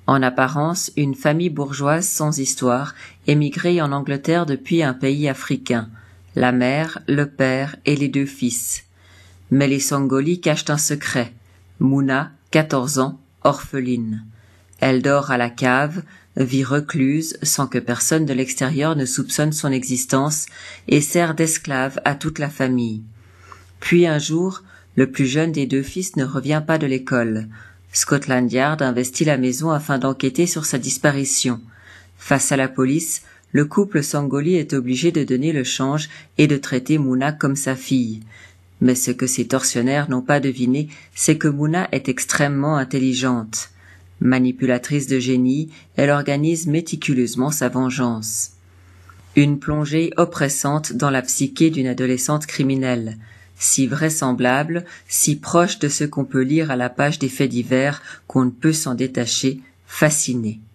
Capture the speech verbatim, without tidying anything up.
En apparence, une famille bourgeoise sans histoire, émigrée en Angleterre depuis un pays africain. La mère, le père et les deux fils. Mais les Sangoli cachent un secret. Mouna, quatorze ans, orpheline. Elle dort à la cave, vit recluse sans que personne de l'extérieur ne soupçonne son existence et sert d'esclave à toute la famille. Puis un jour, le plus jeune des deux fils ne revient pas de l'école. Scotland Yard investit la maison afin d'enquêter sur sa disparition. Face à la police, le couple Sangoli est obligé de donner le change et de traiter Mouna comme sa fille. Mais ce que ces tortionnaires n'ont pas deviné, c'est que Mouna est extrêmement intelligente. Manipulatrice de génie, elle organise méticuleusement sa vengeance. Une plongée oppressante dans la psyché d'une adolescente criminelle, si vraisemblable, si proche de ce qu'on peut lire à la page des faits divers qu'on ne peut s'en détacher, fasciné.